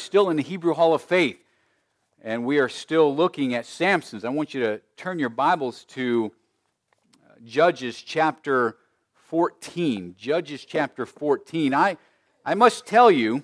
still in the Hebrew Hall of Faith, and we are still looking at Samson's. I want you to turn your Bibles to Judges chapter 14. Judges chapter 14. I must tell you,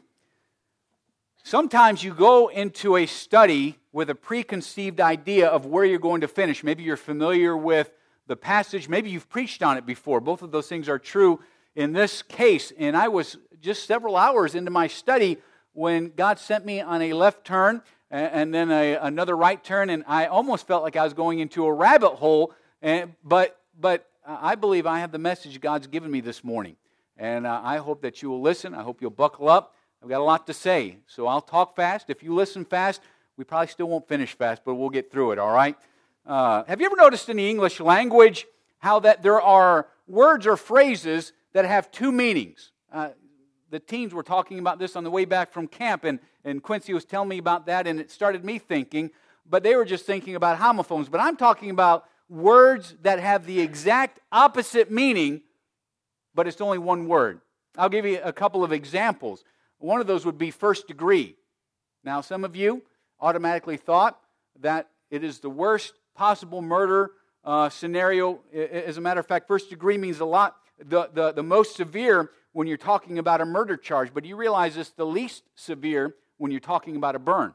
sometimes you go into a study with a preconceived idea of where you're going to finish. Maybe you're familiar with the passage. Maybe you've preached on it before. Both of those things are true in this case. And I was just several hours into my study when God sent me on a left turn and then another right turn, and I almost felt like I was going into a rabbit hole. But I believe I have the message God's given me this morning, and I hope that you will listen. I hope you'll buckle up. I've got a lot to say, so I'll talk fast. If you listen fast, we probably still won't finish fast, but we'll get through it, all right? Have you ever noticed in the English language how that there are words or phrases that have two meanings? The teens were talking about this on the way back from camp, and Quincy was telling me about that, and it started me thinking, but they were just thinking about homophones. But I'm talking about words that have the exact opposite meaning, but it's only one word. I'll give you a couple of examples. One of those would be first degree. Now, some of you automatically thought that it is the worst possible murder scenario. As a matter of fact, first degree means a lot, the most severe when you're talking about a murder charge, but you realize it's the least severe when you're talking about a burn.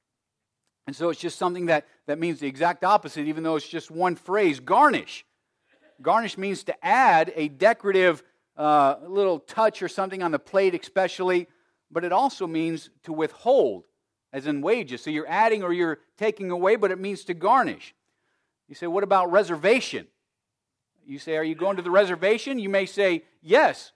And so it's just something that means the exact opposite, even though it's just one phrase. Garnish. Garnish means to add a decorative little touch or something on the plate especially, but it also means to withhold, as in wages. So you're adding or you're taking away, but it means to garnish. You say, what about reservation? You say, are you going to the reservation? You may say, yes,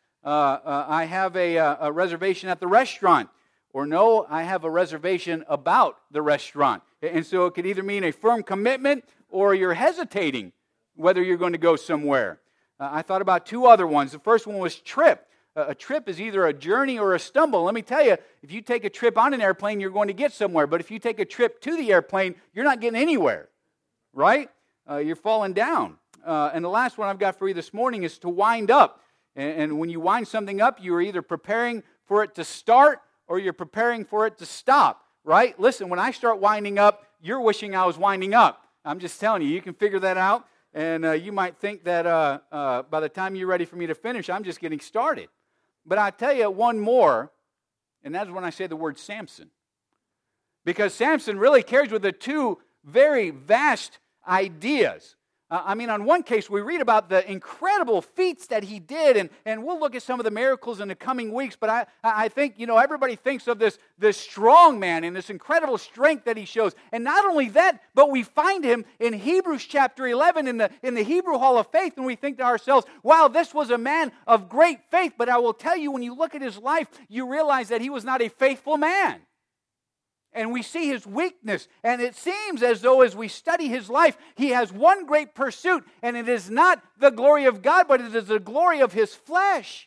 I have a reservation at the restaurant. Or no, I have a reservation about the restaurant. And so it could either mean a firm commitment or you're hesitating whether you're going to go somewhere. I thought about two other ones. The first one was trip. A trip is either a journey or a stumble. Let me tell you, if you take a trip on an airplane, you're going to get somewhere. But if you take a trip to the airplane, you're not getting anywhere, right? You're falling down. And the last one I've got for you this morning is to wind up. And when you wind something up, you're either preparing for it to start or you're preparing for it to stop, right? Listen, when I start winding up, you're wishing I was winding up. I'm just telling you, you can figure that out. And you might think that by the time you're ready for me to finish, I'm just getting started. But I tell you one more, and that's when I say the word Samson. Because Samson really carries with it two very vast ideas. On one case, we read about the incredible feats that he did, and we'll look at some of the miracles in the coming weeks, but I think, everybody thinks of this strong man and this incredible strength that he shows. And not only that, but we find him in Hebrews chapter 11 in the Hebrew Hall of Faith, and we think to ourselves, wow, this was a man of great faith. But I will tell you, when you look at his life, you realize that he was not a faithful man. And we see his weakness, and it seems as though as we study his life, he has one great pursuit, and it is not the glory of God, but it is the glory of his flesh.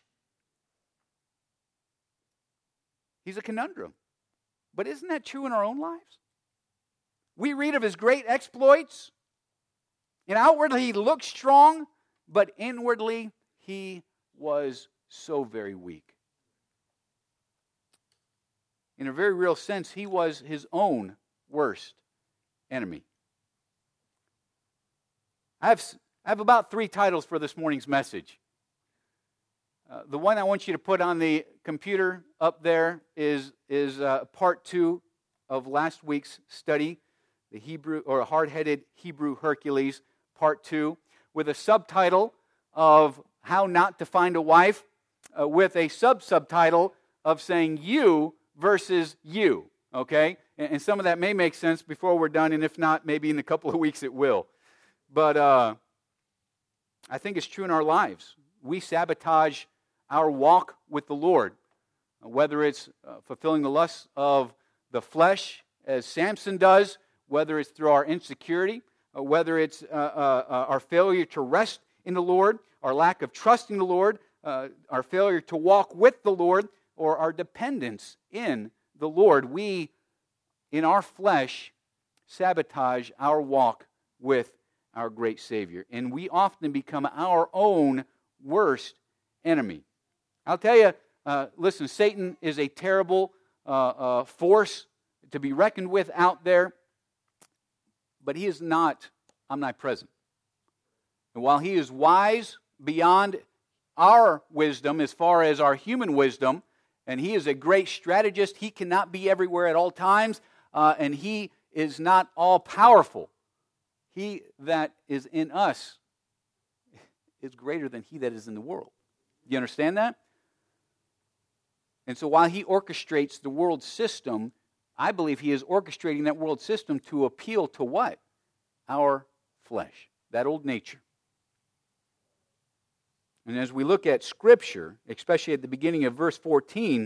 He's a conundrum. But isn't that true in our own lives? We read of his great exploits, and outwardly he looked strong, but inwardly he was so very weak. In a very real sense, he was his own worst enemy. I have about 3 titles for this morning's message. The one I want you to put on the computer up there is part 2 of last week's study, the Hebrew or hard-headed Hebrew Hercules, part 2, with a subtitle of How Not to Find a Wife, with a subtitle of saying you versus you, okay? And some of that may make sense before we're done, and if not, maybe in a couple of weeks it will. But I think it's true in our lives. We sabotage our walk with the Lord, whether it's fulfilling the lusts of the flesh, as Samson does, whether it's through our insecurity, whether it's our failure to rest in the Lord, our lack of trust in the Lord, our failure to walk with the Lord, or our dependence in the Lord. We, in our flesh, sabotage our walk with our great Savior. And we often become our own worst enemy. I'll tell you, listen, Satan is a terrible force to be reckoned with out there, but he is not omnipresent. And while he is wise beyond our wisdom as far as our human wisdom, and he is a great strategist, he cannot be everywhere at all times, and he is not all-powerful. He that is in us is greater than he that is in the world. Do you understand that? And so while he orchestrates the world system, I believe he is orchestrating that world system to appeal to what? Our flesh, that old nature. And as we look at Scripture, especially at the beginning of verse 14,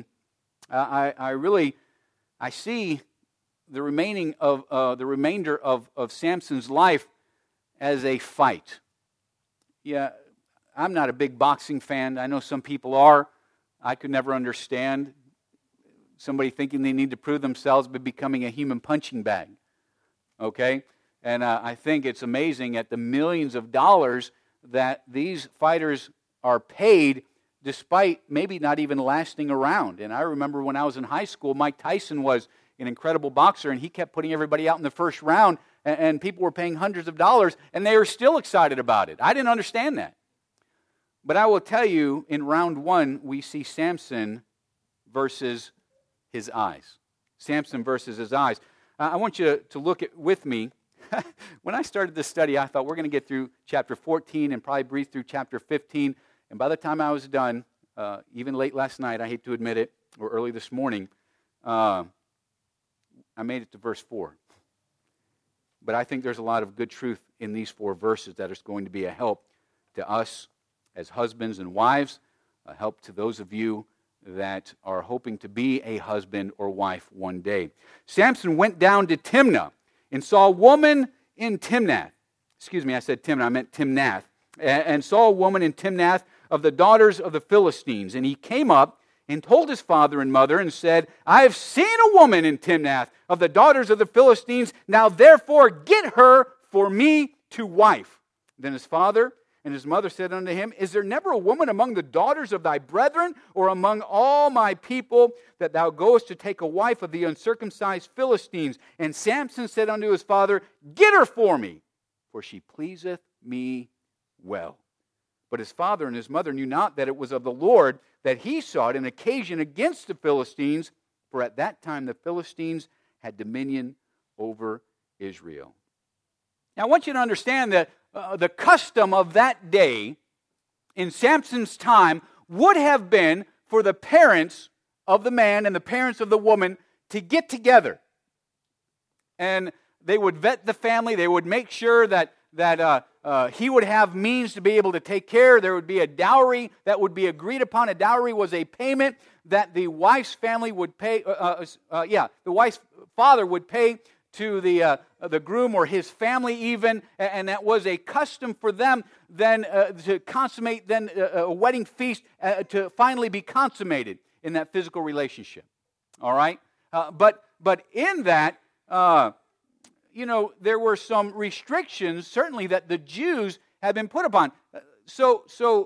I see the remainder of Samson's life as a fight. Yeah, I'm not a big boxing fan. I know some people are. I could never understand somebody thinking they need to prove themselves by becoming a human punching bag. Okay? And I think it's amazing at the millions of dollars that these fighters are paid despite maybe not even lasting around. And I remember when I was in high school, Mike Tyson was an incredible boxer, and he kept putting everybody out in the first round, and people were paying hundreds of dollars, and they were still excited about it. I didn't understand that. But I will tell you, in round one, we see Samson versus his eyes. Samson versus his eyes. I want you to look at with me. When I started this study, I thought we're going to get through chapter 14 and probably breeze through chapter 15. And by the time I was done, even late last night, I hate to admit it, or early this morning, I made it to verse 4. But I think there's a lot of good truth in these 4 verses that is going to be a help to us as husbands and wives, a help to those of you that are hoping to be a husband or wife one day. Samson went down to Timnah and saw a woman in Timnath. Excuse me, I said Timnah, I meant Timnath. And saw a woman in Timnath of the daughters of the Philistines. And he came up and told his father and mother and said, I have seen a woman in Timnath of the daughters of the Philistines. Now therefore get her for me to wife. Then his father and his mother said unto him, Is there never a woman among the daughters of thy brethren, or among all my people, that thou goest to take a wife of the uncircumcised Philistines? And Samson said unto his father, Get her for me, for she pleaseth me well. But his father and his mother knew not that it was of the Lord that he sought an occasion against the Philistines, for at that time the Philistines had dominion over Israel. Now I want you to understand that the custom of that day in Samson's time would have been for the parents of the man and the parents of the woman to get together. And they would vet the family. They would make sure that he would have means to be able to take care. There would be a dowry that would be agreed upon. A dowry was a payment that the wife's family would pay. The wife's father would pay to the groom or his family even, and that was a custom for them then to consummate then a wedding feast to finally be consummated in that physical relationship. All right, but in that. There were some restrictions, certainly, that the Jews had been put upon. So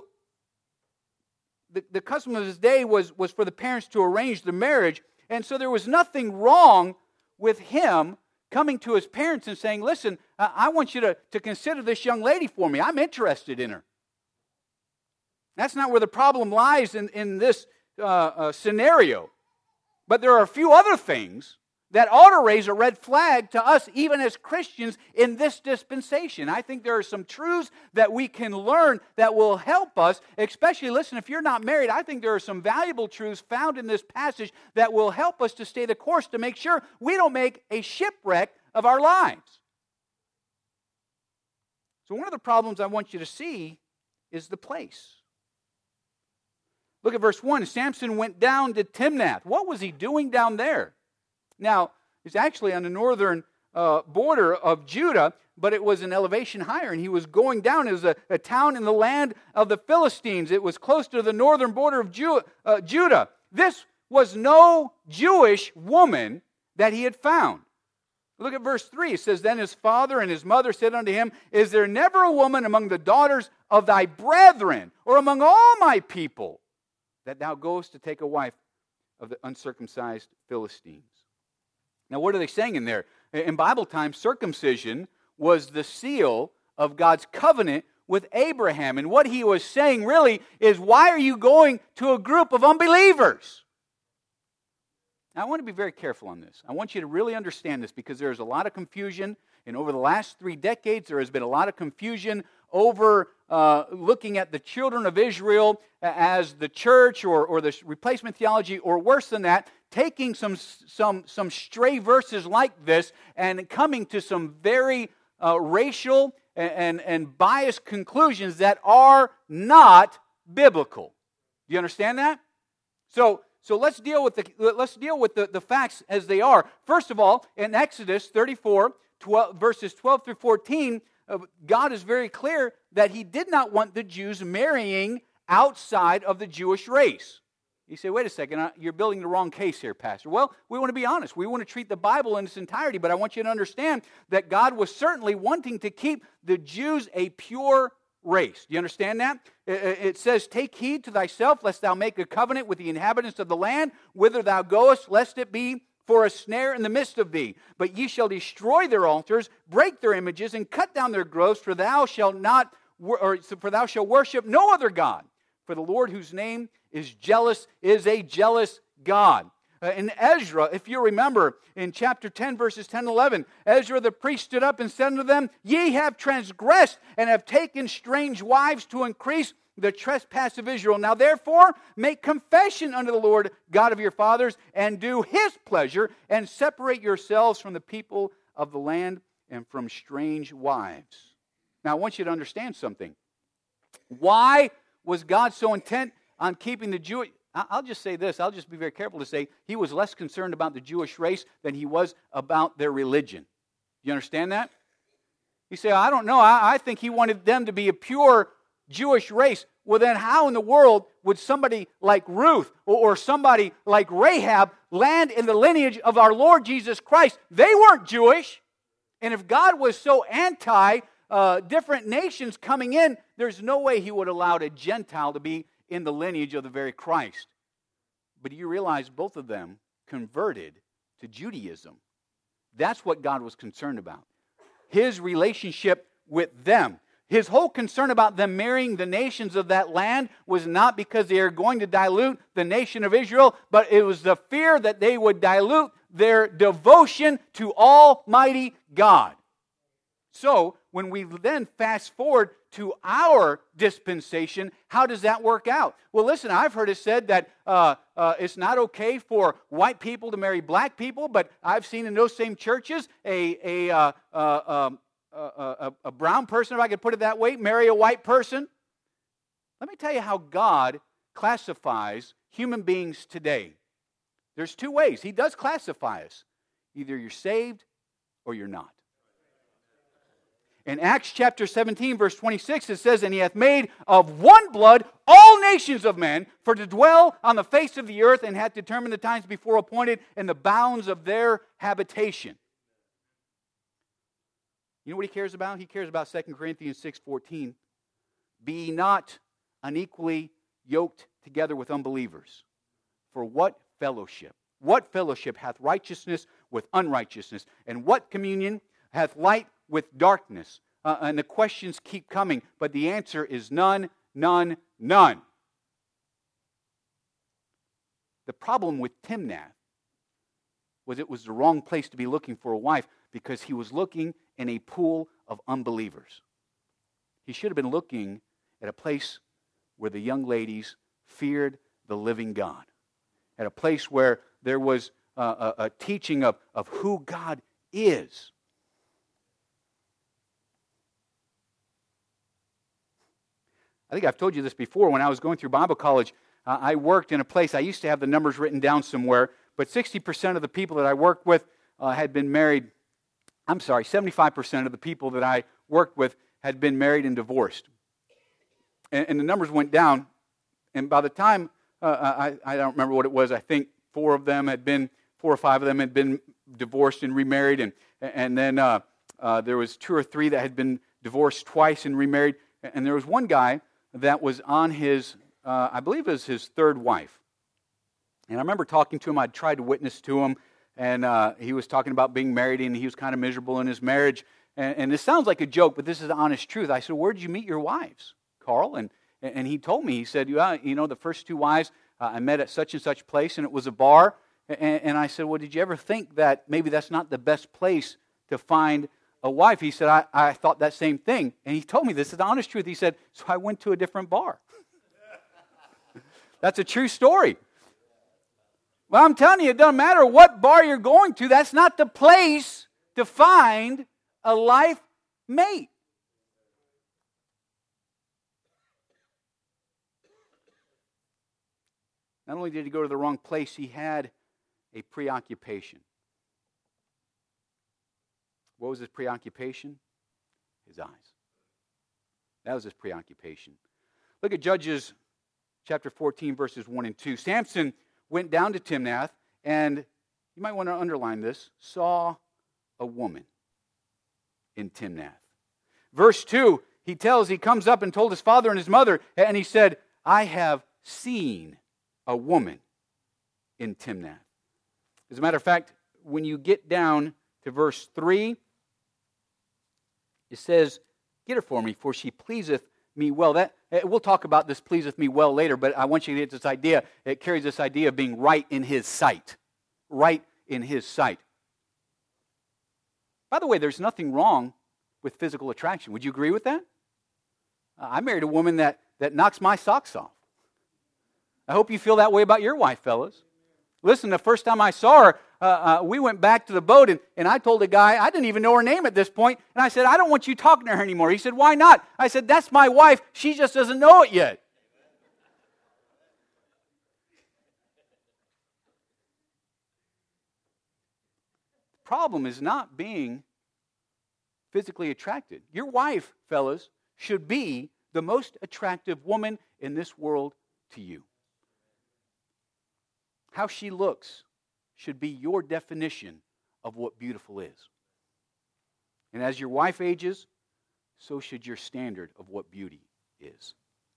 the custom of this day was for the parents to arrange the marriage, and so there was nothing wrong with him coming to his parents and saying, listen, I want you to consider this young lady for me. I'm interested in her. That's not where the problem lies in this scenario. But there are a few other things that ought to raise a red flag to us, even as Christians, in this dispensation. I think there are some truths that we can learn that will help us, especially, listen, if you're not married, I think there are some valuable truths found in this passage that will help us to stay the course, to make sure we don't make a shipwreck of our lives. So one of the problems I want you to see is the place. Look at verse 1. Samson went down to Timnath. What was he doing down there? Now, it's actually on the northern border of Judah, but it was an elevation higher, and he was going down. It was a town in the land of the Philistines. It was close to the northern border of Judah. This was no Jewish woman that he had found. Look at verse 3. It says, Then his father and his mother said unto him, Is there never a woman among the daughters of thy brethren, or among all my people, that thou goest to take a wife of the uncircumcised Philistines. Now, what are they saying in there? In Bible times, circumcision was the seal of God's covenant with Abraham. And what he was saying really is, why are you going to a group of unbelievers? Now, I want to be very careful on this. I want you to really understand this, because there's a lot of confusion. And over the last 3 decades, there has been a lot of confusion over looking at the children of Israel as the church or the replacement theology, or worse than that, taking some stray verses like this and coming to some very racial and biased conclusions that are not biblical. Do you understand that? So let's deal with the facts as they are. First of all, in Exodus 34, verses 12 through 14, God is very clear that He did not want the Jews marrying outside of the Jewish race. You say, wait a second, you're building the wrong case here, Pastor. Well, we want to be honest. We want to treat the Bible in its entirety, but I want you to understand that God was certainly wanting to keep the Jews a pure race. Do you understand that? It says, take heed to thyself, lest thou make a covenant with the inhabitants of the land, whither thou goest, lest it be for a snare in the midst of thee. But ye shall destroy their altars, break their images, and cut down their groves, for thou shalt worship no other God. For the Lord, whose name is jealous, is a jealous God. In Ezra, if you remember, in chapter 10, verses 10 and 11, Ezra the priest stood up and said unto them, Ye have transgressed and have taken strange wives to increase the trespass of Israel. Now therefore make confession unto the Lord God of your fathers, and do His pleasure, and separate yourselves from the people of the land and from strange wives. Now I want you to understand something. Why was God so intent on keeping the Jewish... I'll just say this, I'll just be very careful to say, He was less concerned about the Jewish race than He was about their religion. You understand that? You say, I don't know, I think He wanted them to be a pure Jewish race. Well, then how in the world would somebody like Ruth or somebody like Rahab land in the lineage of our Lord Jesus Christ? They weren't Jewish. And if God was so anti different nations coming in, there's no way He would have allowed a Gentile to be in the lineage of the very Christ. But do you realize both of them converted to Judaism? That's what God was concerned about. His relationship with them. His whole concern about them marrying the nations of that land was not because they are going to dilute the nation of Israel, but it was the fear that they would dilute their devotion to Almighty God. So, when we then fast forward to our dispensation, how does that work out? Well, listen, I've heard it said that it's not okay for white people to marry black people, but I've seen in those same churches a brown person, if I could put it that way, marry a white person. Let me tell you how God classifies human beings today. There's 2 ways. He does classify us. Either you're saved or you're not. In Acts chapter 17, verse 26, it says, And He hath made of one blood all nations of men, for to dwell on the face of the earth, and hath determined the times before appointed and the bounds of their habitation. You know what He cares about? He cares about 2 Corinthians 6:14. Be ye not unequally yoked together with unbelievers. For what fellowship hath righteousness with unrighteousness? And what communion hath light with darkness? And the questions keep coming, but the answer is none, none, none. The problem with Timnath was it was the wrong place to be looking for a wife, because he was looking in a pool of unbelievers. He should have been looking at a place where the young ladies feared the living God, at a place where there was a teaching of who God is. I think I've told you this before. When I was going through Bible college, I worked in a place, I used to have the numbers written down somewhere, but 60% of the people that I worked with had been married. 75% of the people that I worked with had been married and divorced. And the numbers went down, and by the time, I don't remember what it was, I think 4 or 5 of them had been divorced and remarried, and then there was 2 or 3 that had been divorced twice and remarried, and there was one guy that was on his, I believe it was his 3rd wife. And I remember talking to him. I'd tried to witness to him, and he was talking about being married, and he was kind of miserable in his marriage. And this sounds like a joke, but this is the honest truth. I said, where did you meet your wives, Carl? And he told me, he said, the first 2 wives I met at such and such place, and it was a bar. And I said, well, did you ever think that maybe that's not the best place to find a wife? He said, I thought that same thing. And he told me, this is the honest truth. He said, so I went to a different bar. That's a true story. Well, I'm telling you, it doesn't matter what bar you're going to. That's not the place to find a life mate. Not only did he go to the wrong place, he had a preoccupation. What was his preoccupation? His eyes. That was his preoccupation. Look at Judges chapter 14, verses 1 and 2. Samson went down to Timnath, and you might want to underline this, saw a woman in Timnath. Verse 2, he comes up and told his father and his mother, and he said, I have seen a woman in Timnath. As a matter of fact, when you get down to verse 3, it says, get her for me, for she pleaseth me well. We'll talk about this pleaseth me well later, but I want you to get this idea. It carries this idea of being right in his sight. Right in his sight. By the way, there's nothing wrong with physical attraction. Would you agree with that? I married a woman that knocks my socks off. I hope you feel that way about your wife, fellas. Listen, the first time I saw her, we went back to the boat, and I told the guy, I didn't even know her name at this point, and I said, I don't want you talking to her anymore. He said, why not? I said, that's my wife. She just doesn't know it yet. The problem is not being physically attracted. Your wife, fellas, should be the most attractive woman in this world to you. How she looks should be your definition of what beautiful is. And as your wife ages, so should your standard of what beauty is.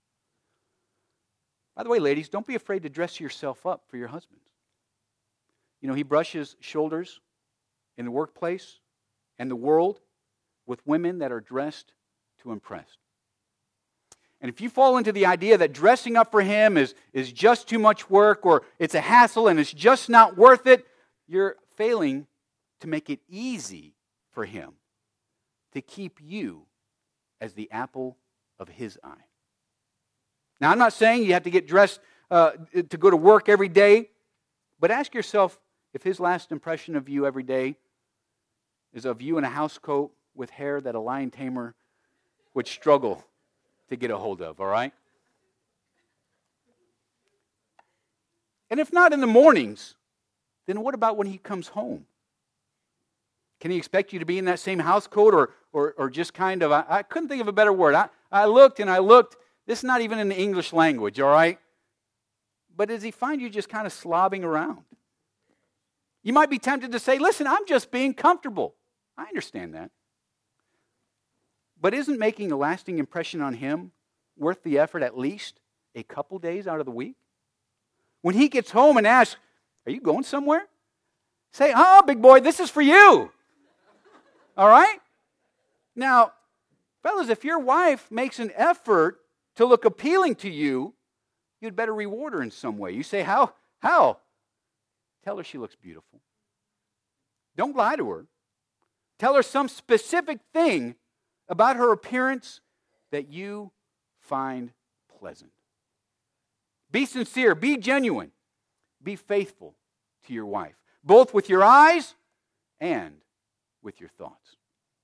By the way, ladies, don't be afraid to dress yourself up for your husbands. You know, he brushes shoulders in the workplace and the world with women that are dressed to impress. And if you fall into the idea that dressing up for him is just too much work, or it's a hassle and it's just not worth it, you're failing to make it easy for him to keep you as the apple of his eye. Now, I'm not saying you have to get dressed to go to work every day, but ask yourself if his last impression of you every day is of you in a house coat with hair that a lion tamer would struggle to get a hold of, all right? And if not in the mornings, then what about when he comes home? Can he expect you to be in that same house coat or just kind of, I couldn't think of a better word. I looked and I looked. This is not even in the English language, all right? But does he find you just kind of slobbing around? You might be tempted to say, listen, I'm just being comfortable. I understand that. But isn't making a lasting impression on him worth the effort at least a couple days out of the week? When he gets home and asks, are you going somewhere? Say, oh, big boy, this is for you. All right? Now, fellas, if your wife makes an effort to look appealing to you, you'd better reward her in some way. You say, how? How? Tell her she looks beautiful. Don't lie to her. Tell her some specific thing about her appearance that you find pleasant. Be sincere, be genuine, be faithful to your wife, both with your eyes and with your thoughts.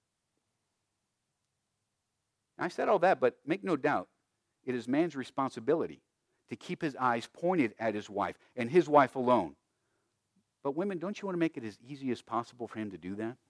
I said all that, but make no doubt, it is man's responsibility to keep his eyes pointed at his wife and his wife alone. But women, don't you want to make it as easy as possible for him to do that?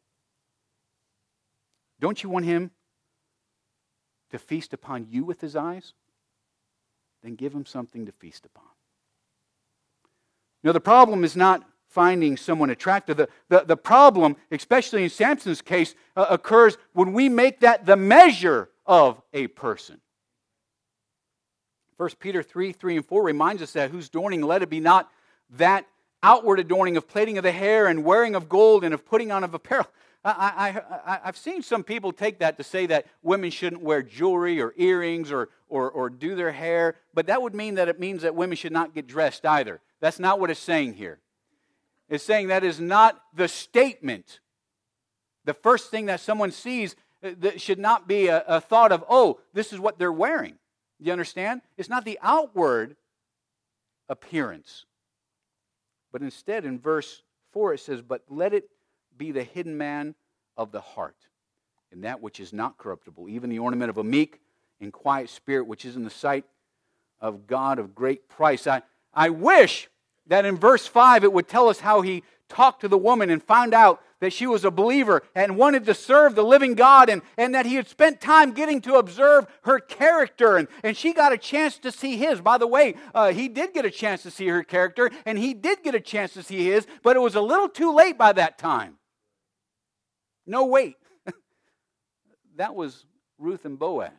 Don't you want him to feast upon you with his eyes? Then give him something to feast upon. You know, the problem is not finding someone attractive. The problem, especially in Samson's case, occurs when we make that the measure of a person. 1 Peter 3:3 and 4 reminds us that whose adorning let it be not that outward adorning of plaiting of the hair and wearing of gold and of putting on of apparel. I've seen some people take that to say that women shouldn't wear jewelry or earrings or do their hair, but that would mean that it means that women should not get dressed either. That's not what it's saying here. It's saying that is not the statement. The first thing that someone sees that should not be a thought of, oh, this is what they're wearing. You understand? It's not the outward appearance. But instead, in verse 4, it says, but let it be the hidden man of the heart, and that which is not corruptible, even the ornament of a meek and quiet spirit, which is in the sight of God of great price. I wish that in verse 5 it would tell us how he talked to the woman and found out that she was a believer and wanted to serve the living God, and that he had spent time getting to observe her character, and she got a chance to see his. By the way, he did get a chance to see her character, and he did get a chance to see his, but it was a little too late by that time. No, wait. That was Ruth and Boaz,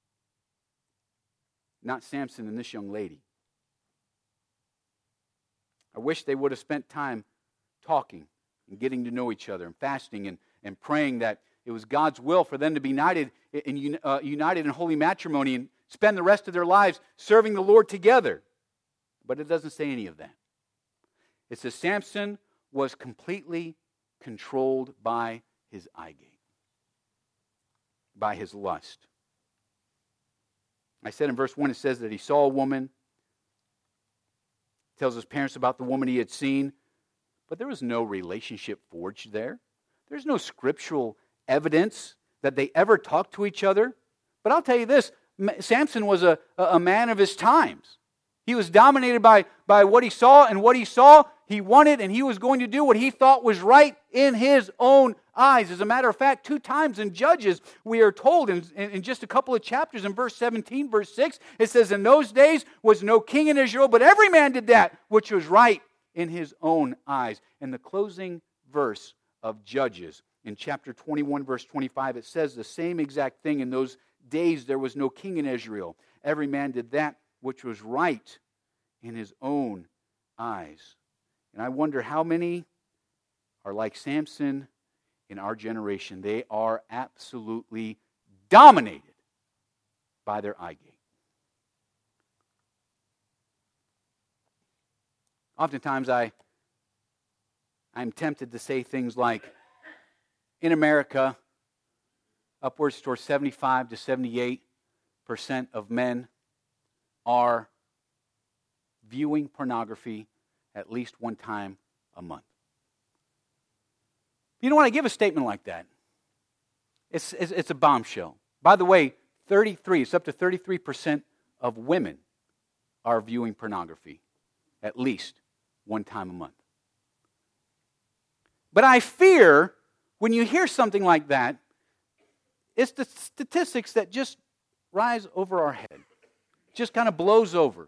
not Samson and this young lady. I wish they would have spent time talking and getting to know each other and fasting and praying that it was God's will for them to be united in holy matrimony and spend the rest of their lives serving the Lord together. But it doesn't say any of that. It says Samson was completely controlled by his eye gate, by his lust. I said in verse 1, it says that he saw a woman, tells his parents about the woman he had seen, but there was no relationship forged there. There's no scriptural evidence that they ever talked to each other. But I'll tell you this, Samson was a man of his times. He was dominated by what he saw, and what he saw, he wanted, and he was going to do what he thought was right in his own eyes. As a matter of fact, 2 times in Judges, we are told in just a couple of chapters, in verse 17, verse 6, it says, in those days was no king in Israel, but every man did that which was right in his own eyes. In the closing verse of Judges, in chapter 21, verse 25, it says the same exact thing. In those days there was no king in Israel. Every man did that which was right in his own eyes. And I wonder how many are like Samson in our generation. They are absolutely dominated by their eye gate. Oftentimes I'm tempted to say things like, in America, upwards towards 75 to 78% of men are viewing pornography at least one time a month. You know, when I give a statement like that, it's a bombshell. By the way, it's up to 33% of women are viewing pornography at least one time a month. But I fear when you hear something like that, it's the statistics that just rise over our head. Just kind of blows over.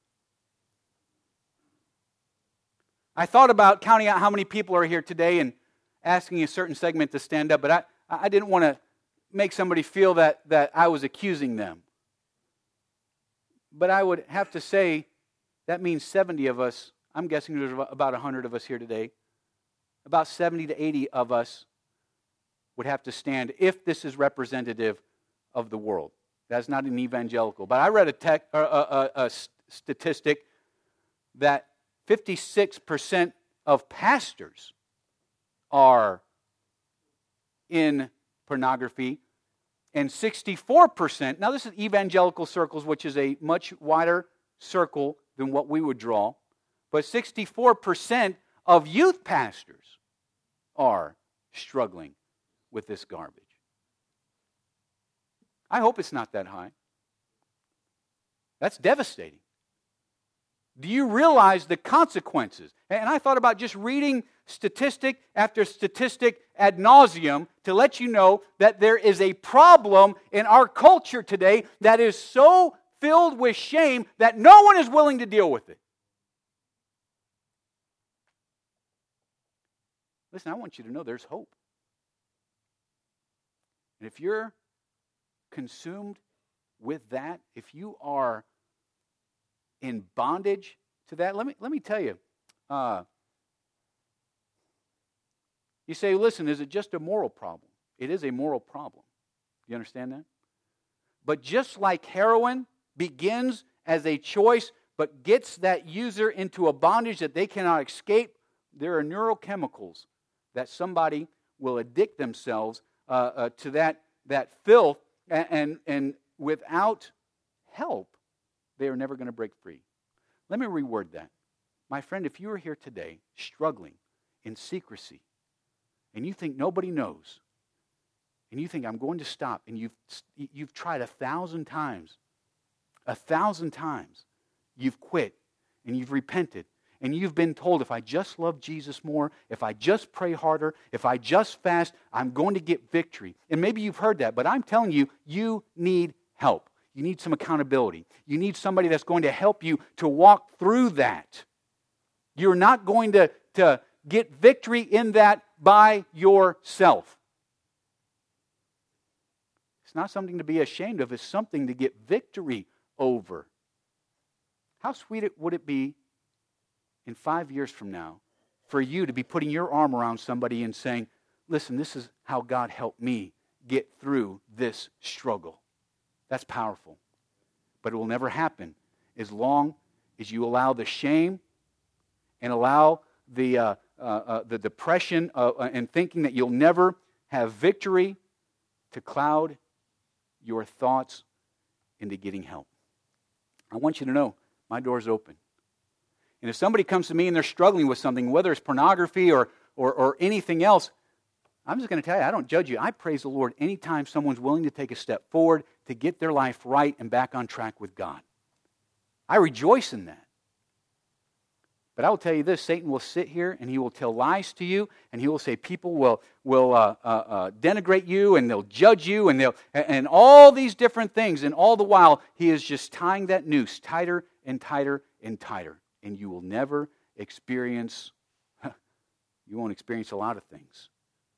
I thought about counting out how many people are here today and asking a certain segment to stand up, but I didn't want to make somebody feel that I was accusing them. But I would have to say that means 70 of us, I'm guessing there's about 100 of us here today, about 70 to 80 of us would have to stand if this is representative of the world. That's not an evangelical. But I read a statistic that 56% of pastors are in pornography, and 64%, now this is evangelical circles, which is a much wider circle than what we would draw, but 64% of youth pastors are struggling with this garbage. I hope it's not that high. That's devastating. Do you realize the consequences? And I thought about just reading statistic after statistic ad nauseum to let you know that there is a problem in our culture today that is so filled with shame that no one is willing to deal with it. Listen, I want you to know there's hope. And if you're consumed with that, if you are in bondage to that, let me tell you, You say, listen, is it just a moral problem? It is a moral problem. You understand that? But just like heroin begins as a choice, but gets that user into a bondage that they cannot escape, there are neurochemicals that somebody will addict themselves to that filth, and without help, they are never going to break free. Let me reword that. My friend, if you are here today struggling in secrecy, and you think nobody knows, and you think, I'm going to stop, and you've tried 1,000 times, 1,000 times, you've quit, and you've repented, and you've been told, if I just love Jesus more, if I just pray harder, if I just fast, I'm going to get victory. And maybe you've heard that, but I'm telling you, you need help. You need some accountability. You need somebody that's going to help you to walk through that. You're not going to get victory in that by yourself. It's not something to be ashamed of. It's something to get victory over. How sweet would it be in 5 years from now for you to be putting your arm around somebody and saying, listen, this is how God helped me get through this struggle. That's powerful. But it will never happen as long as you allow the shame and allow the depression and thinking that you'll never have victory to cloud your thoughts into getting help. I want you to know my door's open. And if somebody comes to me and they're struggling with something, whether it's pornography or anything else, I'm just going to tell you, I don't judge you. I praise the Lord anytime someone's willing to take a step forward to get their life right and back on track with God. I rejoice in that. But I will tell you this, Satan will sit here and he will tell lies to you, and he will say people will denigrate you, and they'll judge you, and all these different things, and all the while he is just tying that noose tighter and tighter and tighter, and you will never experience, you won't experience a lot of things.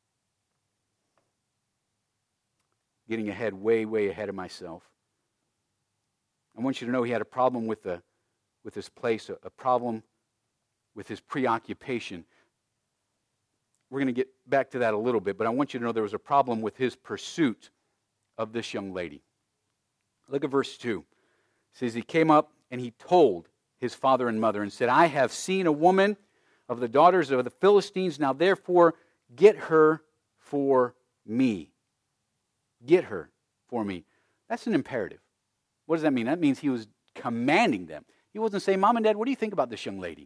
Getting ahead, way ahead of myself. I want you to know he had a problem with this place, a problem with his preoccupation. We're going to get back to that a little bit, but I want you to know there was a problem with his pursuit of this young lady. Look at verse 2. It says, he came up and he told his father and mother and said, I have seen a woman of the daughters of the Philistines, now therefore get her for me. Get her for me. That's an imperative. What does that mean? That means he was commanding them. He wasn't saying, Mom and Dad, what do you think about this young lady?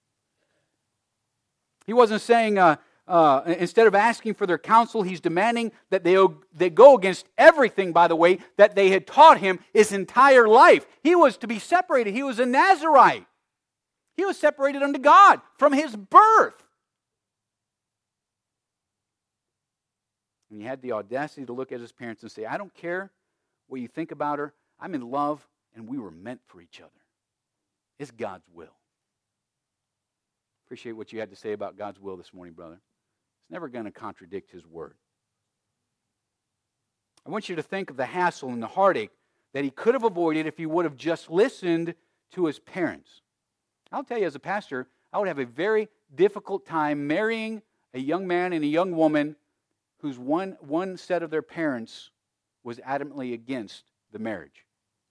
He wasn't saying, instead of asking for their counsel, he's demanding that they go against everything, by the way, that they had taught him his entire life. He was to be separated. He was a Nazirite. He was separated unto God from his birth. And he had the audacity to look at his parents and say, I don't care what you think about her. I'm in love, and we were meant for each other. It's God's will. Appreciate what you had to say about God's will this morning, brother. It's never going to contradict his word. I want you to think of the hassle and the heartache that he could have avoided if he would have just listened to his parents. I'll tell you, as a pastor, I would have a very difficult time marrying a young man and a young woman whose one set of their parents was adamantly against the marriage.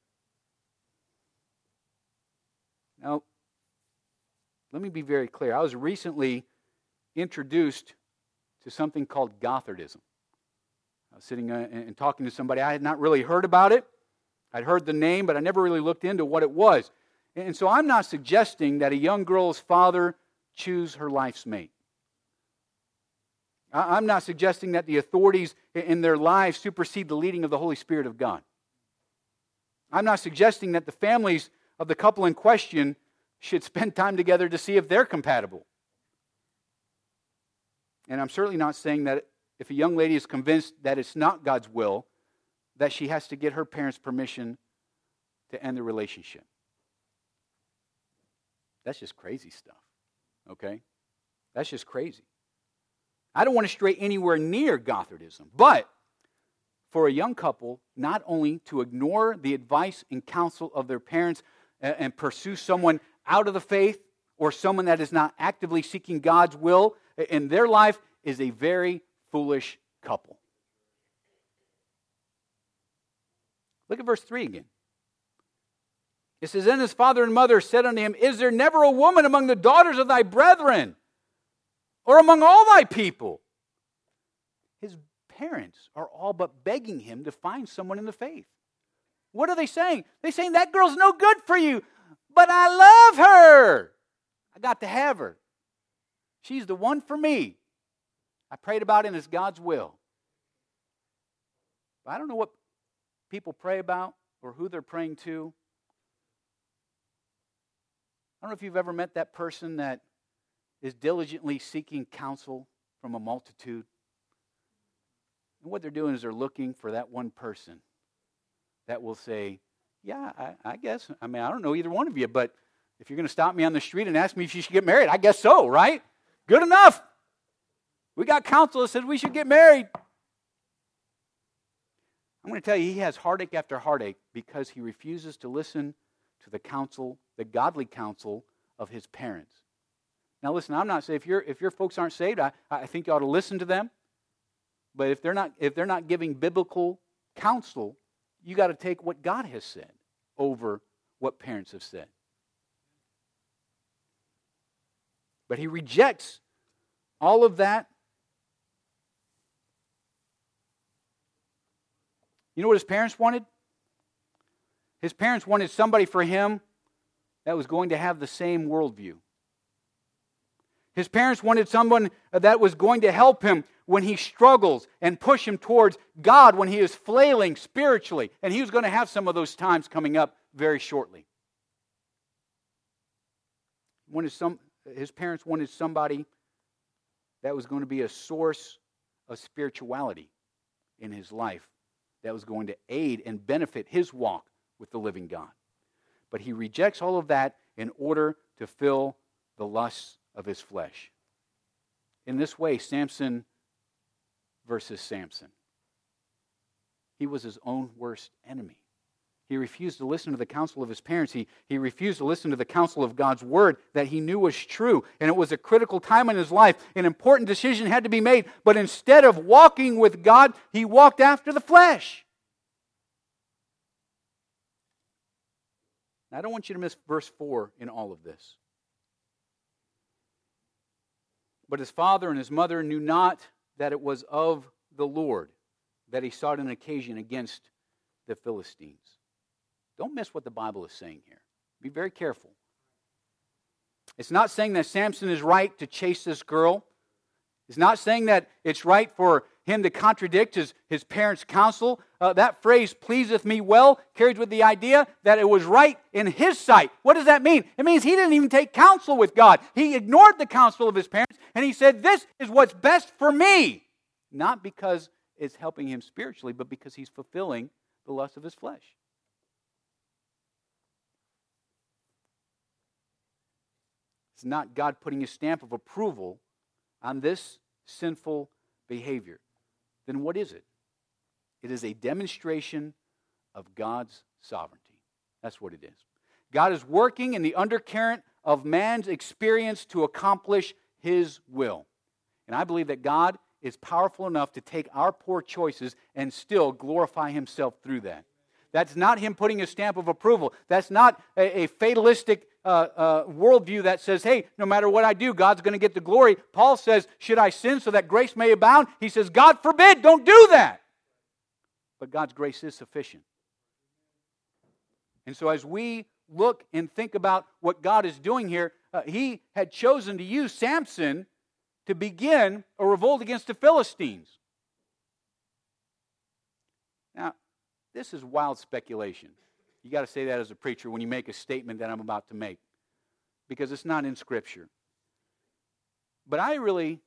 Now, let me be very clear. I was recently introduced to something called Gothardism. I was sitting and talking to somebody. I had not really heard about it. I'd heard the name, but I never really looked into what it was. And so I'm not suggesting that a young girl's father choose her life's mate. I'm not suggesting that the authorities in their lives supersede the leading of the Holy Spirit of God. I'm not suggesting that the families of the couple in question should spend time together to see if they're compatible. And I'm certainly not saying that if a young lady is convinced that it's not God's will, that she has to get her parents' permission to end the relationship. That's just crazy stuff, okay? That's just crazy. I don't want to stray anywhere near Gothardism, but for a young couple not only to ignore the advice and counsel of their parents and pursue someone out of the faith or someone that is not actively seeking God's will in their life is a very foolish couple. Look at verse 3 again. It says, Then his father and mother said unto him, Is there never a woman among the daughters of thy brethren, or among all thy people? His parents are all but begging him to find someone in the faith. What are they saying? They're saying, that girl's no good for you, but I love her. I got to have her. She's the one for me. I prayed about it, and it's God's will. But I don't know what people pray about or who they're praying to. I don't know if you've ever met that person that is diligently seeking counsel from a multitude. And what they're doing is they're looking for that one person that will say, yeah, I guess. I mean, I don't know either one of you, but if you're going to stop me on the street and ask me if you should get married, I guess so, right? Good enough. We got counsel that says we should get married. I'm going to tell you, he has heartache after heartache because he refuses to listen to the counsel, the godly counsel of his parents. Now listen, I'm not saying if your folks aren't saved, I think you ought to listen to them. But if they're not giving biblical counsel, you got to take what God has said over what parents have said. But he rejects all of that. You know what his parents wanted? His parents wanted somebody for him that was going to have the same worldview. His parents wanted someone that was going to help him when he struggles and push him towards God when he is flailing spiritually. And he was going to have some of those times coming up very shortly. His parents wanted somebody that was going to be a source of spirituality in his life, that was going to aid and benefit his walk with the living God. But he rejects all of that in order to fill the lusts of his flesh. In this way, Samson versus Samson. He was his own worst enemy. He refused to listen to the counsel of his parents. He refused to listen to the counsel of God's word that he knew was true. And it was a critical time in his life. An important decision had to be made. But instead of walking with God, he walked after the flesh. Now, I don't want you to miss verse 4 in all of this. But his father and his mother knew not that it was of the Lord that he sought an occasion against the Philistines. Don't miss what the Bible is saying here. Be very careful. It's not saying that Samson is right to chase this girl. It's not saying that it's right for him to contradict his parents' counsel. That phrase, pleaseth me well, carries with the idea that it was right in his sight. What does that mean? It means he didn't even take counsel with God. He ignored the counsel of his parents, and he said, this is what's best for me. Not because it's helping him spiritually, but because he's fulfilling the lust of his flesh. It's not God putting his stamp of approval on this sinful behavior. Then what is it? It is a demonstration of God's sovereignty. That's what it is. God is working in the undercurrent of man's experience to accomplish his will. And I believe that God is powerful enough to take our poor choices and still glorify himself through that. That's not him putting a stamp of approval. That's not a fatalistic worldview that says, hey, no matter what I do, God's going to get the glory. Paul says, should I sin so that grace may abound? He says, God forbid, don't do that. But God's grace is sufficient. And so as we look and think about what God is doing here, he had chosen to use Samson to begin a revolt against the Philistines. Now, this is wild speculation. You got to say that as a preacher when you make a statement that I'm about to make, because it's not in Scripture. But I really,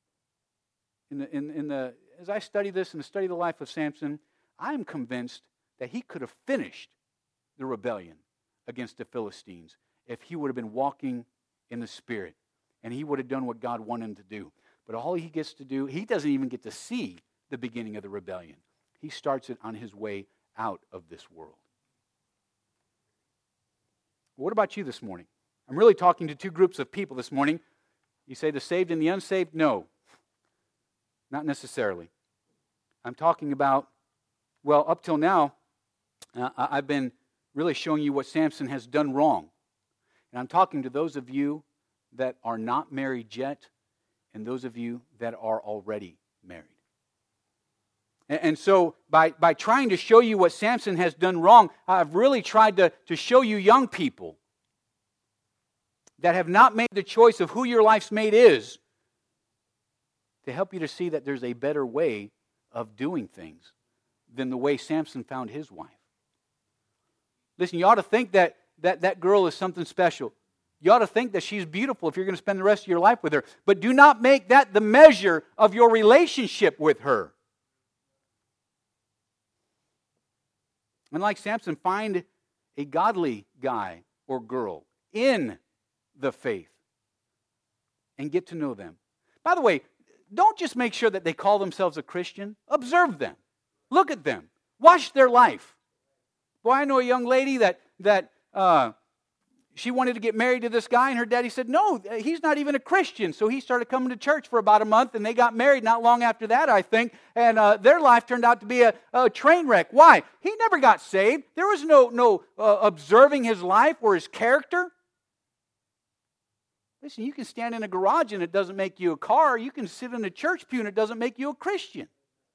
as I study this and study the life of Samson, I'm convinced that he could have finished the rebellion against the Philistines if he would have been walking in the Spirit and he would have done what God wanted him to do. But all he gets to do, he doesn't even get to see the beginning of the rebellion. He starts it on his way out of this world. What about you this morning? I'm really talking to two groups of people this morning. You say the saved and the unsaved? No, not necessarily. I'm talking about, well, up till now, I've been really showing you what Samson has done wrong. And I'm talking to those of you that are not married yet and those of you that are already married. And so by trying to show you what Samson has done wrong, I've really tried to show you young people that have not made the choice of who your life's mate is, to help you to see that there's a better way of doing things than the way Samson found his wife. Listen, you ought to think that girl is something special. You ought to think that she's beautiful if you're going to spend the rest of your life with her. But do not make that the measure of your relationship with her. And like Samson, find a godly guy or girl in the faith and get to know them. By the way, don't just make sure that they call themselves a Christian. Observe them. Look at them. Watch their life. Boy, I know a young lady that she wanted to get married to this guy, and her daddy said, no, he's not even a Christian. So he started coming to church for about a month, and they got married not long after that, I think. And their life turned out to be a train wreck. Why? He never got saved. There was no observing his life or his character. Listen, you can stand in a garage and it doesn't make you a car. You can sit in a church pew and it doesn't make you a Christian.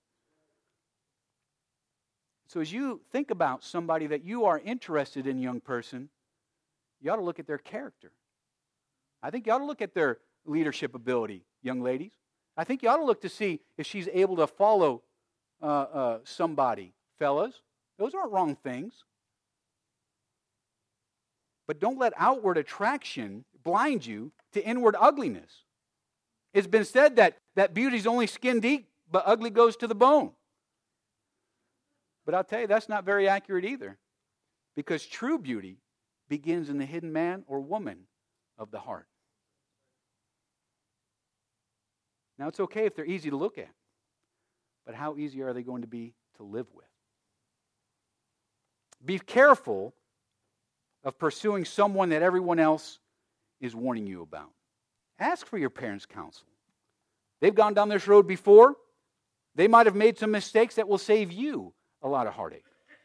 So as you think about somebody that you are interested in, young person, you ought to look at their character. I think you ought to look at their leadership ability, young ladies. I think you ought to look to see if she's able to follow somebody, fellas. Those aren't wrong things. But don't let outward attraction blind you to inward ugliness. It's been said that beauty's only skin deep, but ugly goes to the bone. But I'll tell you, that's not very accurate either. Because true beauty begins in the hidden man or woman of the heart. Now, it's okay if they're easy to look at. But how easy are they going to be to live with? Be careful of pursuing someone that everyone else is warning you about. Ask for your parents' counsel. They've gone down this road before. They might have made some mistakes that will save you a lot of heartache.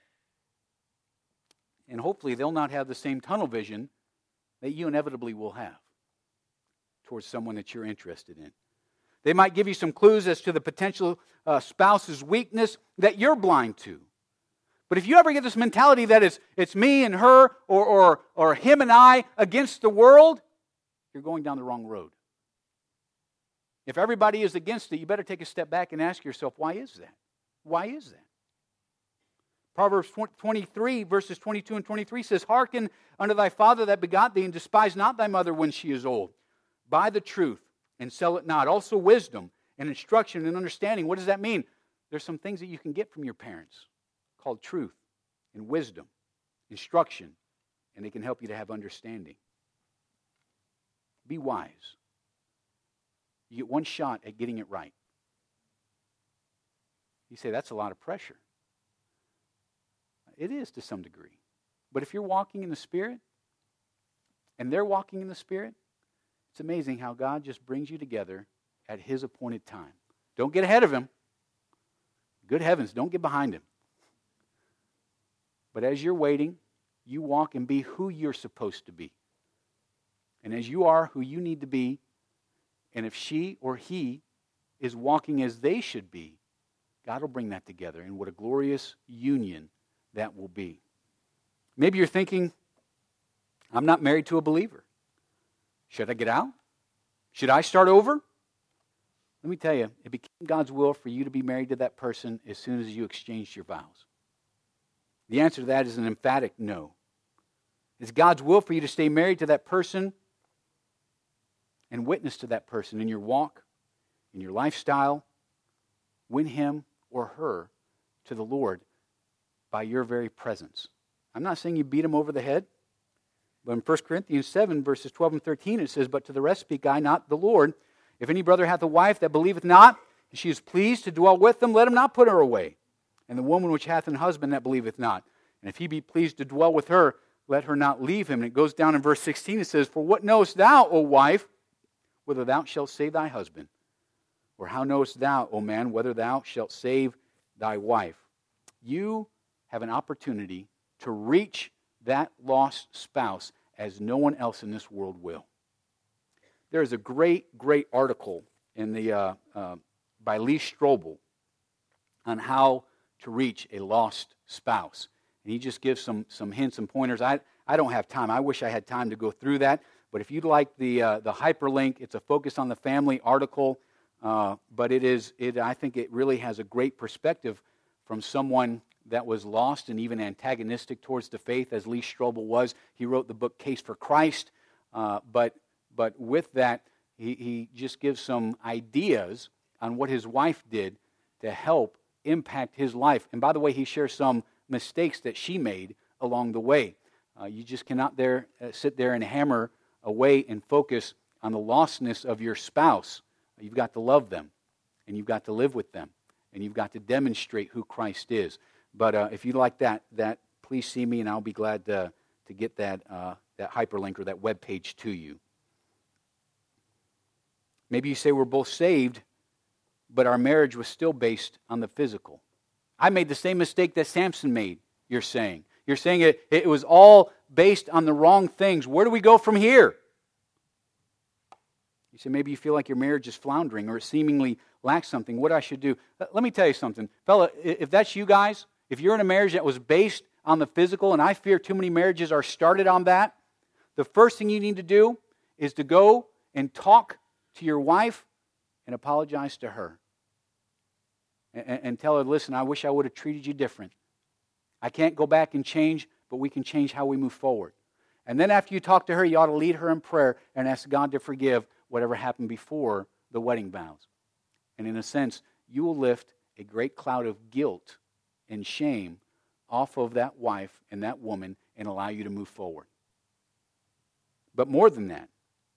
And hopefully they'll not have the same tunnel vision that you inevitably will have towards someone that you're interested in. They might give you some clues as to the potential spouse's weakness that you're blind to. But if you ever get this mentality that it's me and her or him and I against the world, you're going down the wrong road. If everybody is against it, you better take a step back and ask yourself, why is that? Why is that? Proverbs 23, verses 22 and 23 says, hearken unto thy father that begot thee, and despise not thy mother when she is old. Buy the truth, and sell it not. Also wisdom and instruction and understanding. What does that mean? There's some things that you can get from your parents called truth and wisdom, instruction, and they can help you to have understanding. Be wise. You get one shot at getting it right. You say, that's a lot of pressure. It is to some degree. But if you're walking in the Spirit, and they're walking in the Spirit, it's amazing how God just brings you together at His appointed time. Don't get ahead of Him. Good heavens, don't get behind Him. But as you're waiting, you walk and be who you're supposed to be. And as you are who you need to be, and if she or he is walking as they should be, God will bring that together. And what a glorious union that will be. Maybe you're thinking, I'm not married to a believer. Should I get out? Should I start over? Let me tell you, it became God's will for you to be married to that person as soon as you exchanged your vows. The answer to that is an emphatic no. It's God's will for you to stay married to that person and witness to that person in your walk, in your lifestyle. Win him or her to the Lord by your very presence. I'm not saying you beat him over the head, but in 1 Corinthians 7, verses 12 and 13, it says, but to the rest speak I, not the Lord. If any brother hath a wife that believeth not, and she is pleased to dwell with them, let him not put her away. And the woman which hath an husband that believeth not, and if he be pleased to dwell with her, let her not leave him. And it goes down in verse 16. It says, "For what knowest thou, O wife, whether thou shalt save thy husband? Or how knowest thou, O man, whether thou shalt save thy wife?" You have an opportunity to reach that lost spouse as no one else in this world will. There is a great article in the by Lee Strobel on how to reach a lost spouse. And he just gives some hints and pointers. I don't have time. I wish I had time to go through that. But if you'd like the hyperlink, it's a Focus on the Family article. But I think it really has a great perspective from someone that was lost and even antagonistic towards the faith, as Lee Strobel was. He wrote the book Case for Christ. But with that, he just gives some ideas on what his wife did to help impact his life. And by the way, he shares some mistakes that she made along the way. You just cannot sit there and hammer away and focus on the lostness of your spouse. You've got to love them, and you've got to live with them, and you've got to demonstrate who Christ is. But if you like that, please see me, and I'll be glad to get that hyperlink or that web page to you. Maybe you say we're both saved, but our marriage was still based on the physical. I made the same mistake that Samson made, you're saying. You're saying it was all based on the wrong things. Where do we go from here? You say maybe you feel like your marriage is floundering or it seemingly lacks something. What I should do? Let me tell you something. Fella, if that's you guys, if you're in a marriage that was based on the physical, and I fear too many marriages are started on that, the first thing you need to do is to go and talk to your wife and apologize to her. And tell her, listen, I wish I would have treated you different. I can't go back and change, but we can change how we move forward. And then after you talk to her, you ought to lead her in prayer and ask God to forgive whatever happened before the wedding vows. And in a sense, you will lift a great cloud of guilt and shame off of that wife and that woman and allow you to move forward. But more than that,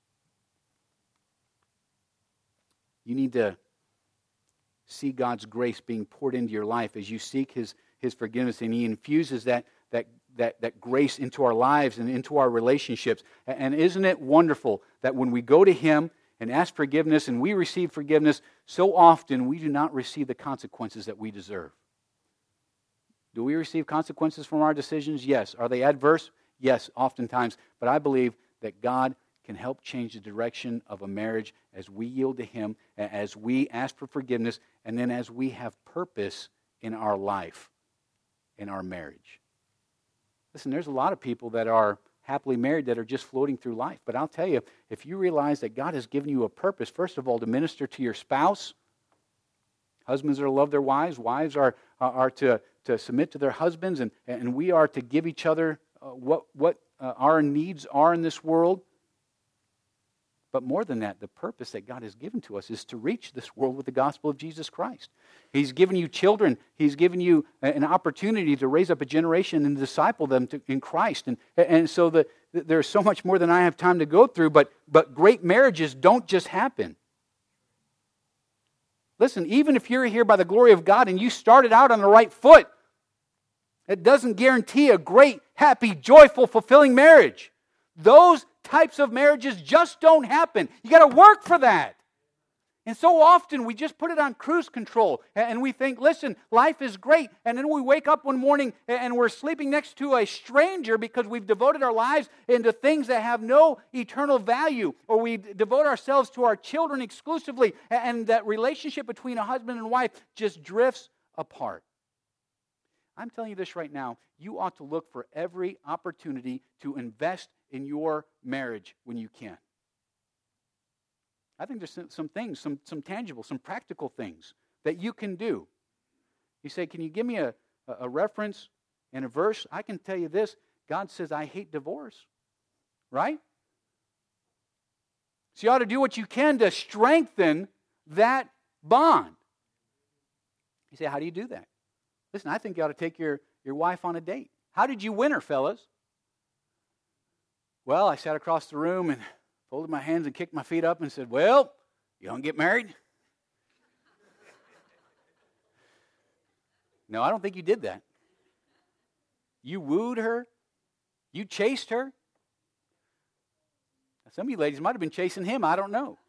you need to see God's grace being poured into your life as you seek His forgiveness, and He infuses that grace into our lives and into our relationships. And isn't it wonderful that when we go to Him and ask forgiveness and we receive forgiveness, so often we do not receive the consequences that we deserve. Do we receive consequences from our decisions? Yes. Are they adverse? Yes, oftentimes. But I believe that God can help change the direction of a marriage as we yield to Him, as we ask for forgiveness, and then as we have purpose in our life, in our marriage. Listen, there's a lot of people that are happily married that are just floating through life. But I'll tell you, if you realize that God has given you a purpose, first of all, to minister to your spouse, husbands are to love their wives, wives are to submit to their husbands, and we are to give each other what our needs are in this world. But more than that, the purpose that God has given to us is to reach this world with the gospel of Jesus Christ. He's given you children. He's given you an opportunity to raise up a generation and disciple them in Christ. And so there's so much more than I have time to go through, but great marriages don't just happen. Listen, even if you're here by the glory of God and you started out on the right foot, it doesn't guarantee a great, happy, joyful, fulfilling marriage. Those types of marriages just don't happen. You got to work for that. And so often we just put it on cruise control and we think, listen, life is great. And then we wake up one morning and we're sleeping next to a stranger because we've devoted our lives into things that have no eternal value, or we devote ourselves to our children exclusively, and that relationship between a husband and wife just drifts apart. I'm telling you this right now, you ought to look for every opportunity to invest in your marriage when you can. I think there's some things, some tangible, some practical things that you can do. You say, can you give me a reference and a verse? I can tell you this. God says, I hate divorce. Right? So you ought to do what you can to strengthen that bond. You say, how do you do that? Listen, I think you ought to take your wife on a date. How did you win her, fellas? Well, I sat across the room and folded my hands and kicked my feet up and said, well, you want to get married? No, I don't think you did that. You wooed her. You chased her? Some of you ladies might have been chasing him. I don't know.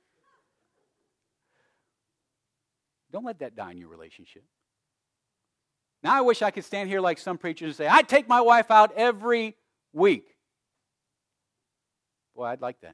Don't let that die in your relationship. Now, I wish I could stand here like some preachers and say, I take my wife out every week. Boy, I'd like that.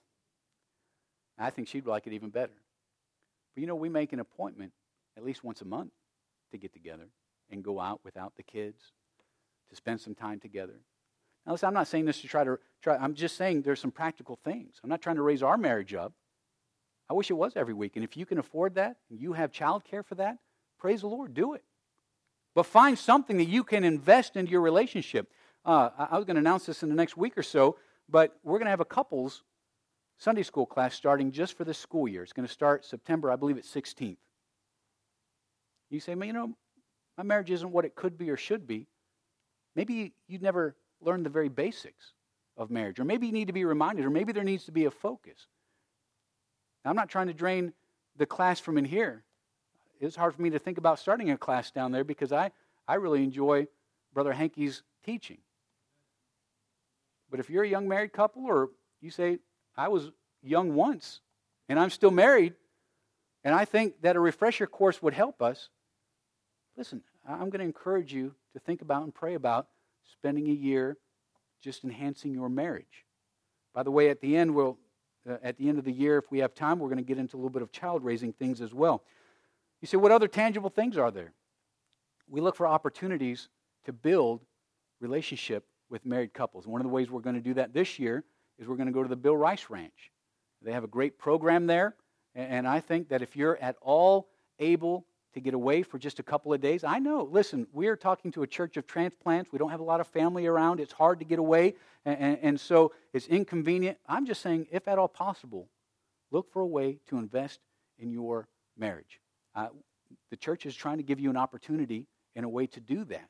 I think she'd like it even better. But we make an appointment at least once a month to get together and go out without the kids, to spend some time together. Now, listen, I'm not saying this to try, I'm just saying there's some practical things. I'm not trying to raise our marriage up. I wish it was every week. And if you can afford that, and you have child care for that, praise the Lord, do it. But find something that you can invest into your relationship. I was going to announce this in the next week or so, but we're going to have a couples Sunday school class starting just for this school year. It's going to start September, I believe it's 16th. You say, my marriage isn't what it could be or should be. Maybe you'd never learned the very basics of marriage. Or maybe you need to be reminded, or maybe there needs to be a focus. Now, I'm not trying to drain the class from in here. It's hard for me to think about starting a class down there because I really enjoy Brother Hankey's teaching. But if you're a young married couple, or you say, I was young once and I'm still married, and I think that a refresher course would help us, listen, I'm going to encourage you to think about and pray about spending a year just enhancing your marriage. By the way, at the end of the year, if we have time, we're going to get into a little bit of child-raising things as well. You say, what other tangible things are there? We look for opportunities to build relationship with married couples. One of the ways we're going to do that this year is we're going to go to the Bill Rice Ranch. They have a great program there, and I think that if you're at all able to get away for just a couple of days, I know, listen, we are talking to a church of transplants. We don't have a lot of family around. It's hard to get away, and so it's inconvenient. I'm just saying, if at all possible, look for a way to invest in your marriage. The church is trying to give you an opportunity and a way to do that.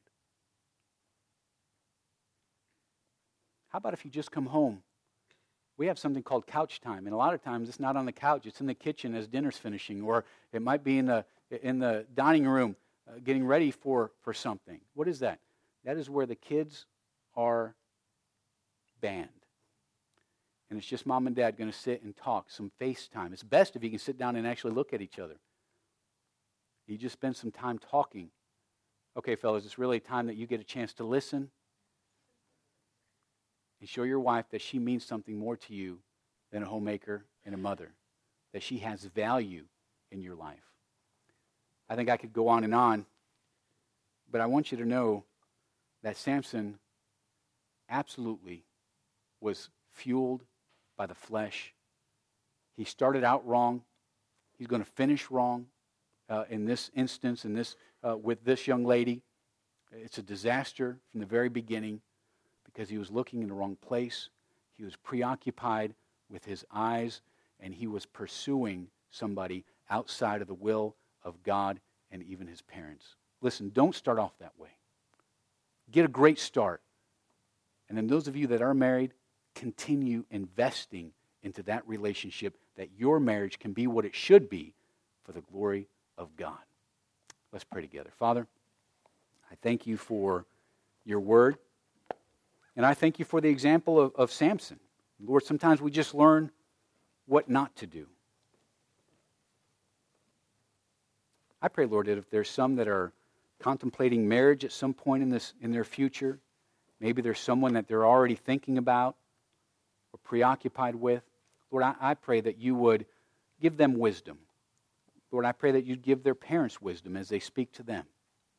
How about if you just come home? We have something called couch time, and a lot of times it's not on the couch. It's in the kitchen as dinner's finishing, or it might be in the dining room getting ready for something. What is that? That is where the kids are banned. And it's just mom and dad going to sit and talk, some FaceTime. It's best if you can sit down and actually look at each other. You just spend some time talking. Okay, fellas, it's really time that you get a chance to listen and show your wife that she means something more to you than a homemaker and a mother, that she has value in your life. I think I could go on, but I want you to know that Samson absolutely was fueled by the flesh. He started out wrong. He's going to finish wrong in this instance, with this young lady. It's a disaster from the very beginning because he was looking in the wrong place. He was preoccupied with his eyes, and he was pursuing somebody outside of the will of God and even his parents. Listen, don't start off that way. Get a great start. And then those of you that are married, continue investing into that relationship, that your marriage can be what it should be for the glory of God. Let's pray together. Father, I thank you for your word, and I thank you for the example of Samson. Lord, sometimes we just learn what not to do. I pray, Lord, that if there's some that are contemplating marriage at some point in their future, maybe there's someone that they're already thinking about or preoccupied with, Lord, I pray that you would give them wisdom. Lord, I pray that you'd give their parents wisdom as they speak to them.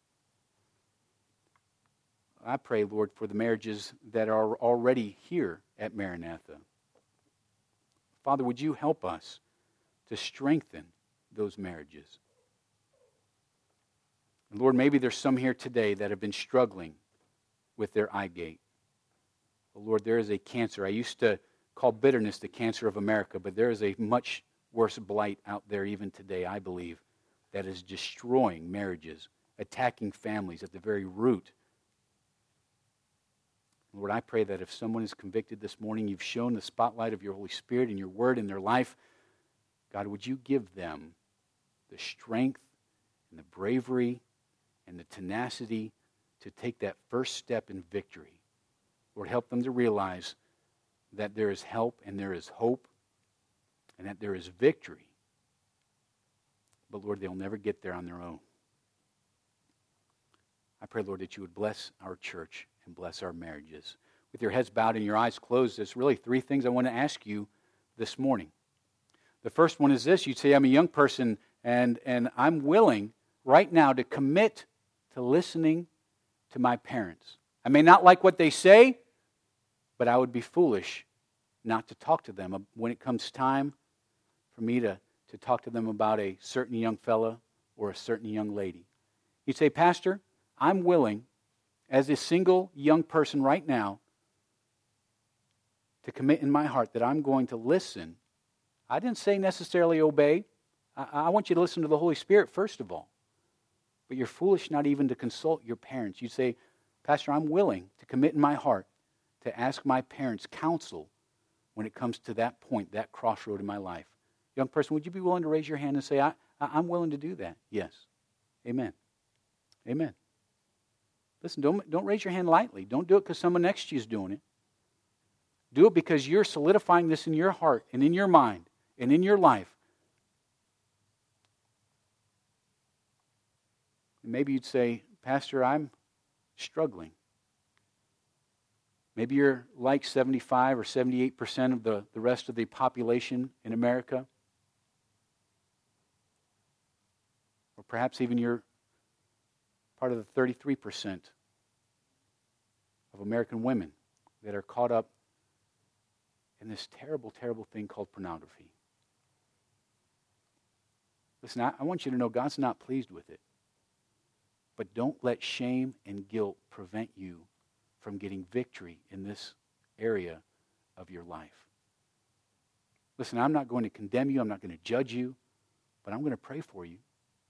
I pray, Lord, for the marriages that are already here at Maranatha. Father, would you help us to strengthen those marriages? And Lord, maybe there's some here today that have been struggling with their eye gate. Oh, Lord, there is a cancer. I used to call bitterness the cancer of America, but there is a much worse blight out there even today, I believe, that is destroying marriages, attacking families at the very root. Lord, I pray that if someone is convicted this morning, you've shown the spotlight of your Holy Spirit and your word in their life. God, would you give them the strength and the bravery and the tenacity to take that first step in victory. Lord, help them to realize that there is help and there is hope and that there is victory. But Lord, they'll never get there on their own. I pray, Lord, that you would bless our church and bless our marriages. With your heads bowed and your eyes closed, there's really three things I want to ask you this morning. The first one is this. You'd say, I'm a young person and I'm willing right now to commit to listening to my parents. I may not like what they say, but I would be foolish not to talk to them when it comes time for me to talk to them about a certain young fella or a certain young lady. You'd say, Pastor, I'm willing, as a single young person right now, to commit in my heart that I'm going to listen. I didn't say necessarily obey. I want you to listen to the Holy Spirit first of all. But you're foolish not even to consult your parents. You say, Pastor, I'm willing to commit in my heart to ask my parents' counsel when it comes to that point, that crossroad in my life. Young person, would you be willing to raise your hand and say, I'm willing to do that? Yes. Amen. Amen. Listen, don't raise your hand lightly. Don't do it because someone next to you is doing it. Do it because you're solidifying this in your heart and in your mind and in your life. And maybe you'd say, Pastor, I'm struggling. Maybe you're like 75 or 78% of the rest of the population in America. Or perhaps even you're part of the 33% of American women that are caught up in this terrible, terrible thing called pornography. Listen, I want you to know God's not pleased with it. But don't let shame and guilt prevent you from getting victory in this area of your life. Listen, I'm not going to condemn you. I'm not going to judge you. But I'm going to pray for you.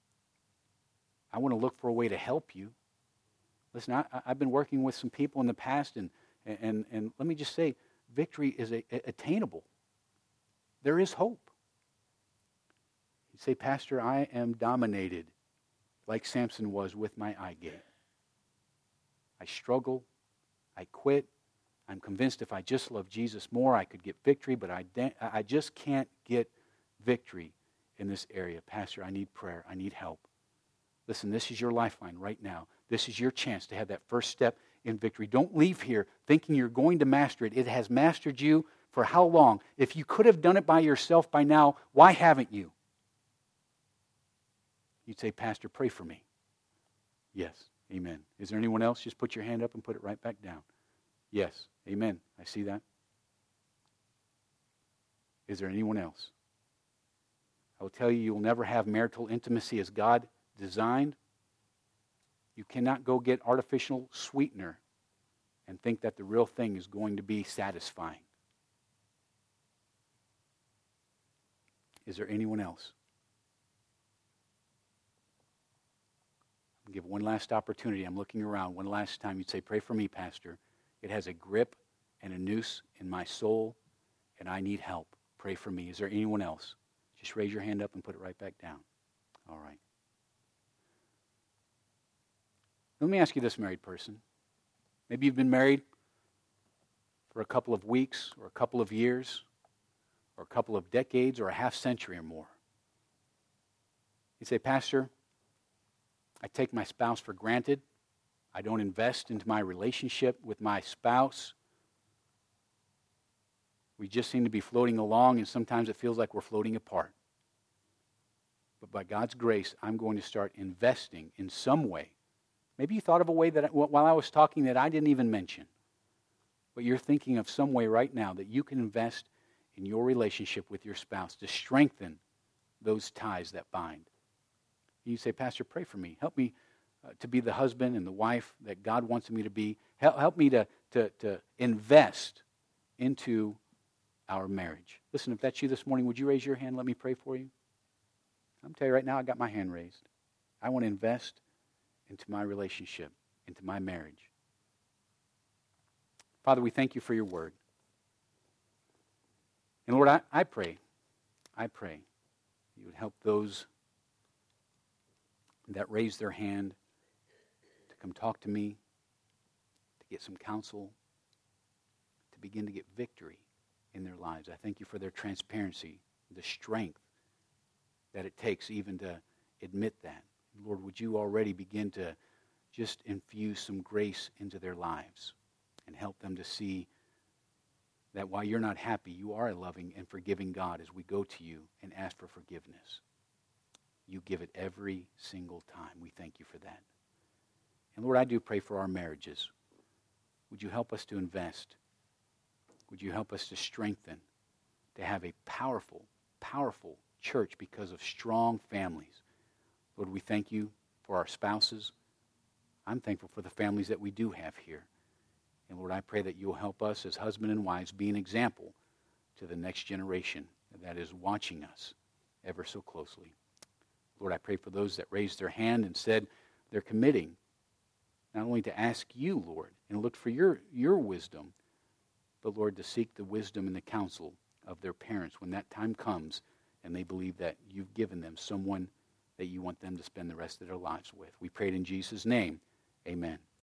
I want to look for a way to help you. Listen, I've been working with some people in the past, and let me just say, victory is attainable. There is hope. You say, Pastor, I am dominated like Samson was with my eye gate. I struggle. I quit. I'm convinced if I just love Jesus more, I could get victory, but I just can't get victory in this area. Pastor, I need prayer. I need help. Listen, this is your lifeline right now. This is your chance to have that first step in victory. Don't leave here thinking you're going to master it. It has mastered you for how long? If you could have done it by yourself by now, why haven't you? You'd say, Pastor, pray for me. Yes, amen. Is there anyone else? Just put your hand up and put it right back down. Yes, amen. I see that. Is there anyone else? I will tell you, you will never have marital intimacy as God designed. You cannot go get artificial sweetener and think that the real thing is going to be satisfying. Is there anyone else? I'll give one last opportunity. I'm looking around one last time. You'd say, pray for me, Pastor. It has a grip and a noose in my soul, and I need help. Pray for me. Is there anyone else? Just raise your hand up and put it right back down. All right. Let me ask you this, married person. Maybe you've been married for a couple of weeks or a couple of years or a couple of decades or a half century or more. You say, Pastor, I take my spouse for granted. I don't invest into my relationship with my spouse. We just seem to be floating along, and sometimes it feels like we're floating apart. But by God's grace, I'm going to start investing in some way. Maybe you thought of a way that while I was talking that I didn't even mention. But you're thinking of some way right now that you can invest in your relationship with your spouse to strengthen those ties that bind. You say, Pastor, pray for me. Help me to be the husband and the wife that God wants me to be. Help me to invest into our marriage. Listen, if that's you this morning, would you raise your hand? Let me pray for you. I'm telling you right now, I got my hand raised. I want to invest into my relationship, into my marriage. Father, we thank you for your word. And Lord, I pray you would help those that raise their hand to come talk to me, to get some counsel, to begin to get victory in their lives. I thank you for their transparency, the strength that it takes even to admit that. Lord, would you already begin to just infuse some grace into their lives and help them to see that while you're not happy, you are a loving and forgiving God as we go to you and ask for forgiveness. You give it every single time. We thank you for that. And Lord, I do pray for our marriages. Would you help us to invest? Would you help us to strengthen, to have a powerful, powerful church because of strong families? Lord, we thank you for our spouses. I'm thankful for the families that we do have here. And Lord, I pray that you'll help us as husband and wives be an example to the next generation that is watching us ever so closely. Lord, I pray for those that raised their hand and said they're committing not only to ask you, Lord, and look for your wisdom, but Lord, to seek the wisdom and the counsel of their parents when that time comes and they believe that you've given them someone that you want them to spend the rest of their lives with. We pray it in Jesus' name. Amen.